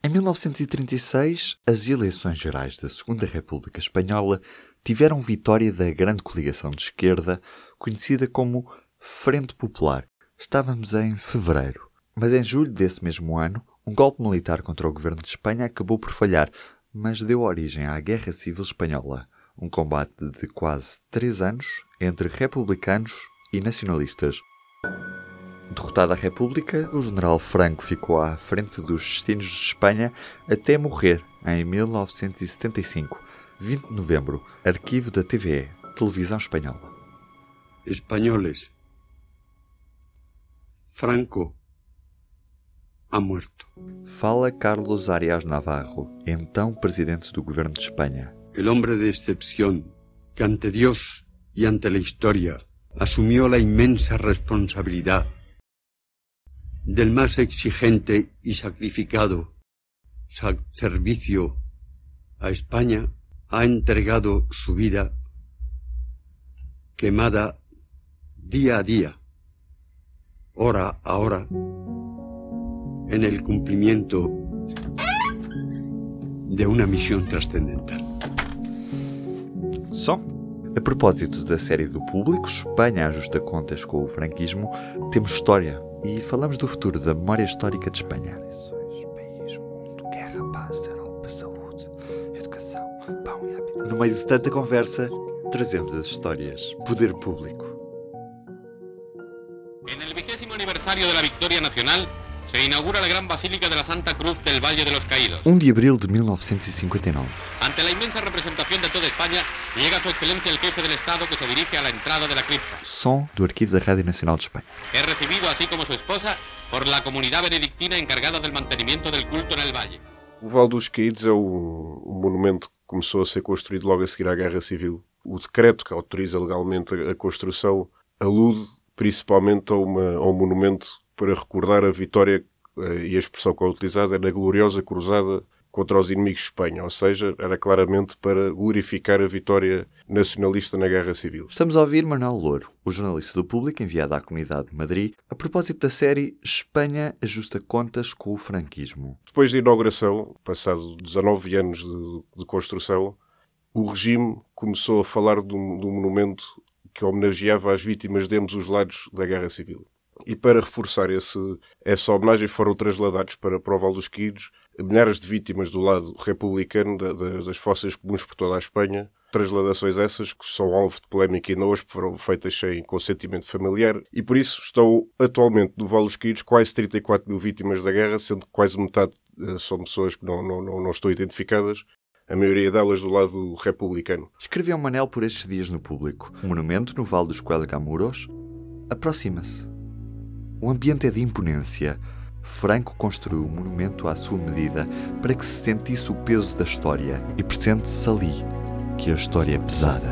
Em 1936, as eleições gerais da Segunda República Espanhola tiveram vitória da grande coligação de esquerda, conhecida como Frente Popular. Estávamos em fevereiro, mas em julho desse mesmo ano, um golpe militar contra o governo de Espanha acabou por falhar, mas deu origem à Guerra Civil Espanhola, um combate de quase 3 anos entre republicanos e nacionalistas. Derrotada a República, o general Franco ficou à frente dos destinos de Espanha até morrer em 1975, 20 de novembro, arquivo da TVE, Televisão Espanhola. Espanhóis, Franco ha muerto. Fala Carlos Arias Navarro, então presidente do governo de Espanha. El hombre de excepción que ante Dios y ante la historia asumió la inmensa responsabilidad del más exigente y sacrificado servicio a España, ha entregado su vida quemada día a día, hora a hora, en el cumplimiento de una misión trascendental. Só. A propósito da série do Público, Espanha ajusta contas com o franquismo, temos história e falamos do futuro da memória histórica de Espanha. País, mundo, guerra, paz, Europa, saúde, educação, pão e habitação. No meio de tanta conversa, trazemos as histórias. Poder Público. En el 20º aniversario de la victoria nacional, se inaugura la gran basílica de la Santa Cruz del Valle de los Caídos. 1 de abril de 1959. Ante la inmensa representación de toda España, llega su excelencia el jefe del Estado que se dirige a la entrada de la cripta. Som do arquivo da Rádio Nacional de Espanha. Es recibido, así como su esposa, por la comunidad benedictina encargada del mantenimiento del culto en el valle. O Vale dos Caídos é um monumento que começou a ser construído logo a seguir à Guerra Civil. O decreto que autoriza legalmente a construção alude principalmente a um monumento para recordar a vitória, e a expressão que é utilizada é na gloriosa cruzada contra os inimigos de Espanha, ou seja, era claramente para glorificar a vitória nacionalista na Guerra Civil. Estamos a ouvir Manuel Louro, o jornalista do Público enviado à Comunidade de Madrid, a propósito da série Espanha ajusta contas com o franquismo. Depois da inauguração, passados 19 anos de construção, o regime começou a falar de um monumento que homenageava as vítimas de ambos os lados da Guerra Civil. E para reforçar essa homenagem foram trasladados para o Vale dos Caídos milhares de vítimas do lado republicano das forças comuns por toda a Espanha. Trasladações essas que são alvo de polémica ainda hoje, foram feitas sem consentimento familiar, e por isso estão atualmente no Vale dos Caídos quase 34 mil vítimas da guerra, sendo que quase metade são pessoas que não estão identificadas, a maioria delas do lado republicano. Escreveu Manel por estes dias no Público. O monumento no Vale dos Cuelgamuros aproxima-se. O ambiente é de imponência. Franco construiu o monumento à sua medida para que se sentisse o peso da história e pressente-se ali que a história é pesada.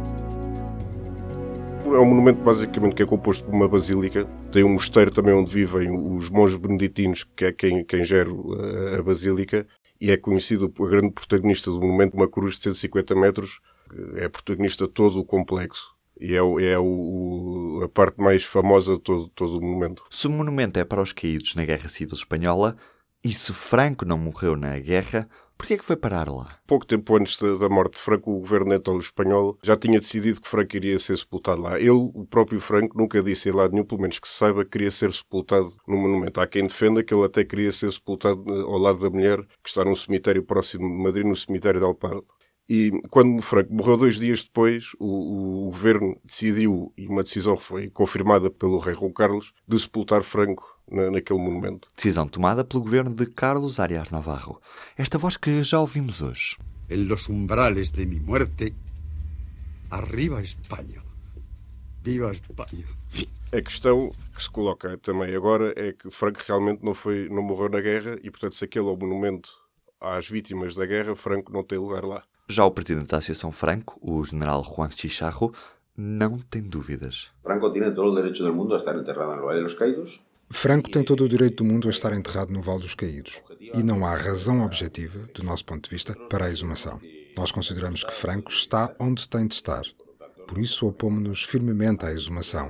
É um monumento basicamente que é composto por uma basílica. Tem um mosteiro também onde vivem os monges beneditinos, que é quem gera a basílica, e é conhecido a grande protagonista do monumento, uma cruz de 150 metros, é a protagonista de todo o complexo. E é a parte mais famosa de todo o monumento. Se o monumento é para os caídos na Guerra Civil Espanhola, e se Franco não morreu na guerra, por que é que foi parar lá? Pouco tempo antes da morte de Franco, o governo então espanhol já tinha decidido que Franco iria ser sepultado lá. Ele, o próprio Franco, nunca disse em lado nenhum, pelo menos que se saiba, que queria ser sepultado no monumento. Há quem defenda que ele até queria ser sepultado ao lado da mulher, que está num cemitério próximo de Madrid, no cemitério de Alpardo. E quando Franco morreu 2 dias depois, o governo decidiu, e uma decisão foi confirmada pelo rei João Carlos, de sepultar Franco naquele monumento. Decisão tomada pelo governo de Carlos Arias Navarro. Esta voz que já ouvimos hoje. En los umbrales de mi muerte, arriba España. Viva España. A questão que se coloca também agora é que Franco realmente não morreu na guerra e, portanto, se aquele é o monumento às vítimas da guerra, Franco não tem lugar lá. Já o presidente da Associação Franco, o general Juan Chicharro, não tem dúvidas. Franco tem todo o direito do mundo a estar enterrado no Vale dos Caídos. Franco tem todo o direito do mundo a estar enterrado no Vale dos Caídos. E não há razão objetiva, do nosso ponto de vista, para a exumação. Nós consideramos que Franco está onde tem de estar. Por isso opomos-nos firmemente à exumação.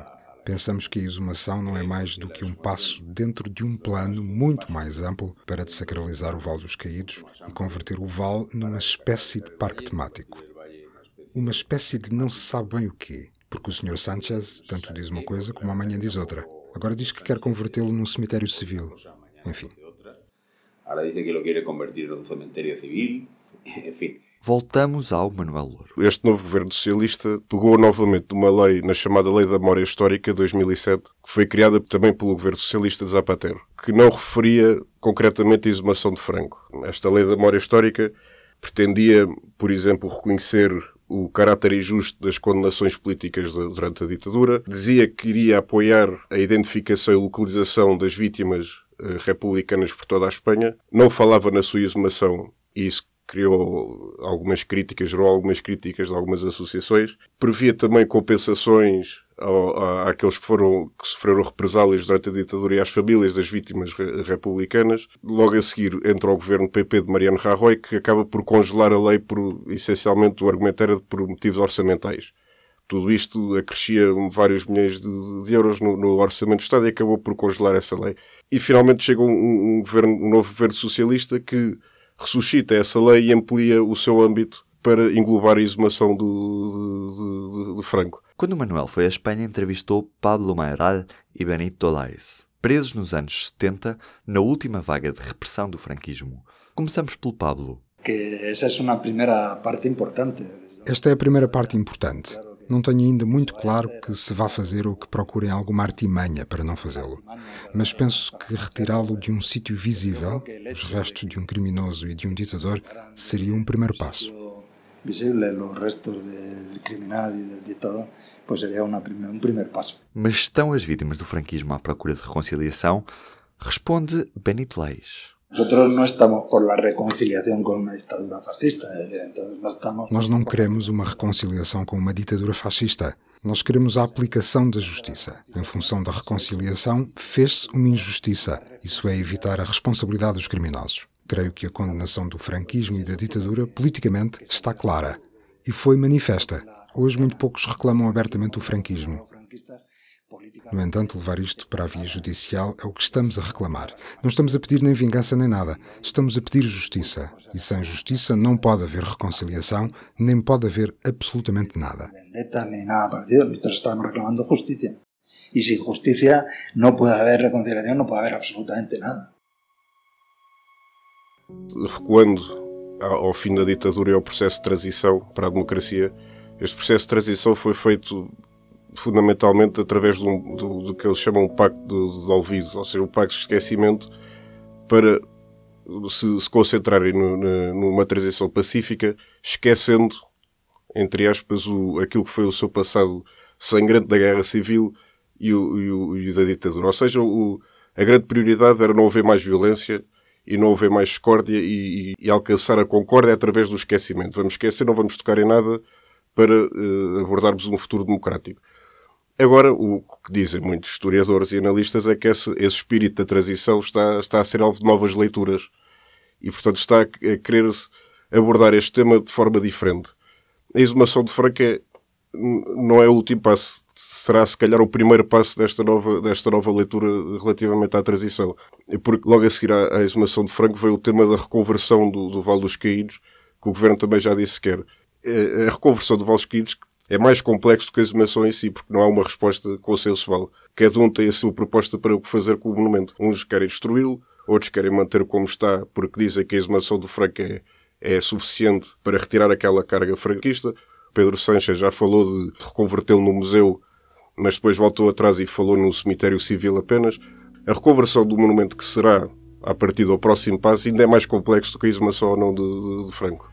Pensamos que a exumação não é mais do que um passo dentro de um plano muito mais amplo para desacralizar o Vale dos Caídos e converter o Vale numa espécie de parque temático. Uma espécie de não se sabe bem o quê, porque o Sr. Sánchez tanto diz uma coisa como amanhã diz outra. Agora diz que quer convertê-lo num cemitério civil. Enfim. Agora diz que lo quiere convertir num cemitério civil. Enfim. Voltamos ao Manuel Louro. Este novo governo socialista pegou novamente de uma lei, na chamada Lei da Memória Histórica de 2007, que foi criada também pelo governo socialista de Zapatero, que não referia concretamente a exumação de Franco. Esta Lei da Memória Histórica pretendia, por exemplo, reconhecer o caráter injusto das condenações políticas durante a ditadura, dizia que iria apoiar a identificação e localização das vítimas republicanas por toda a Espanha, não falava na sua exumação, e isso criou algumas críticas, gerou algumas críticas de algumas associações. Previa também compensações àqueles que sofreram represálias durante a ditadura e às famílias das vítimas republicanas. Logo a seguir entra o governo PP de Mariano Rajoy, que acaba por congelar a lei essencialmente o argumento era por motivos orçamentais. Tudo isto acrescia vários milhões de euros no orçamento do Estado e acabou por congelar essa lei. E finalmente chega um novo governo socialista que ressuscita essa lei e amplia o seu âmbito para englobar a exumação de Franco. Quando o Manuel foi à Espanha, entrevistou Pablo Mayoral e Benito Lais, presos nos anos 70, na última vaga de repressão do franquismo. Começamos pelo Pablo. Esta é a primeira parte importante. Não tenho ainda muito claro que se vá fazer ou que procurem alguma artimanha para não fazê-lo. Mas penso que retirá-lo de um sítio visível, os restos de um criminoso e de um ditador, seria um primeiro passo. Mas estão as vítimas do franquismo à procura de reconciliação? Responde Benito Lais. Nós não queremos uma reconciliação com uma ditadura fascista. Nós queremos a aplicação da justiça. Em função da reconciliação, fez-se uma injustiça. Isso é evitar a responsabilidade dos criminosos. Creio que a condenação do franquismo e da ditadura, politicamente, está clara. E foi manifesta. Hoje, muito poucos reclamam abertamente o franquismo. No entanto, levar isto para a via judicial é o que estamos a reclamar. Não estamos a pedir nem vingança nem nada. Estamos a pedir justiça. E sem justiça não pode haver reconciliação, nem pode haver absolutamente nada. Nós estamos reclamando justiça. E sem justiça não pode haver reconciliação, não pode haver absolutamente nada. Recuando ao fim da ditadura e ao processo de transição para a democracia, este processo de transição foi feito fundamentalmente através do que eles chamam de pacto de olvido, ou seja, o pacto de esquecimento, para se concentrarem numa transição pacífica, esquecendo, entre aspas, aquilo que foi o seu passado sangrante da guerra civil e da ditadura. Ou seja, a grande prioridade era não haver mais violência e não haver mais discórdia e alcançar a concórdia através do esquecimento. Vamos esquecer, não vamos tocar em nada para abordarmos um futuro democrático. Agora, o que dizem muitos historiadores e analistas é que esse espírito da transição está a ser alvo de novas leituras e, portanto, está a querer abordar este tema de forma diferente. A exumação de Franco não é o último passo, será se calhar o primeiro passo desta nova leitura relativamente à transição. Porque logo a seguir à exumação de Franco veio o tema da reconversão do Vale dos Caídos, que o Governo também já disse que quer. A reconversão do Vale dos Caídos é mais complexo do que a exumação em si, porque não há uma resposta consensual. Cada um tem a sua proposta para o que fazer com o monumento. Uns querem destruí-lo, outros querem manter como está, porque dizem que a exumação do Franco é suficiente para retirar aquela carga franquista. Pedro Sánchez já falou de reconvertê-lo no museu, mas depois voltou atrás e falou num cemitério civil apenas. A reconversão do monumento, que será, a partir do próximo passo, ainda é mais complexo do que a exumação ou não de Franco.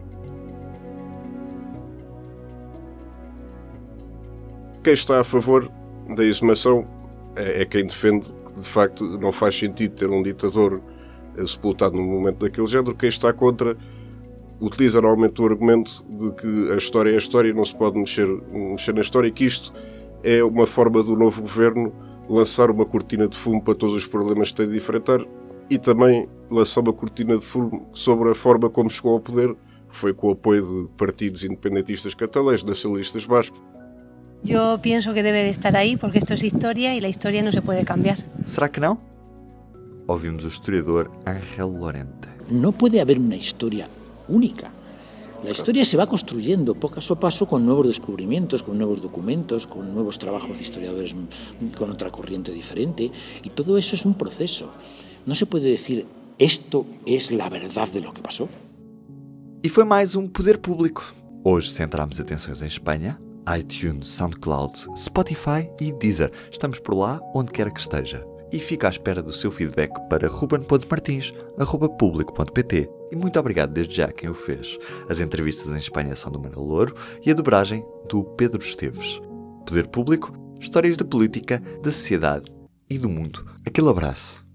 Quem está a favor da exumação é quem defende que, de facto, não faz sentido ter um ditador sepultado num momento daquele género. Quem está contra utiliza normalmente o argumento de que a história é a história e não se pode mexer na história, e que isto é uma forma do novo governo lançar uma cortina de fumo para todos os problemas que tem de enfrentar e também lançar uma cortina de fumo sobre a forma como chegou ao poder, que foi com o apoio de partidos independentistas catalães, nacionalistas bascos. Eu penso que deve de estar aí porque isto é história e a história não se pode cambiar. Será que não? Ouvimos o historiador Ángel Lorente. No puede haber una historia única. La historia se va construyendo paso a paso con nuevos descubrimientos, con nuevos documentos, con nuevos trabajos de historiadores con otra corriente diferente. Y todo eso es un proceso. No se puede decir, esto es la verdad de lo que pasó. E foi mais um Poder Público. Hoje centramos atenções em Espanha, iTunes, SoundCloud, Spotify e Deezer. Estamos por lá onde quer que esteja. E fica à espera do seu feedback para ruben.martins@publico.pt. E muito obrigado desde já a quem o fez. As entrevistas em Espanha são do Manuel Louro e a dobragem do Pedro Esteves. Poder Público, histórias da política, da sociedade e do mundo. Aquele abraço.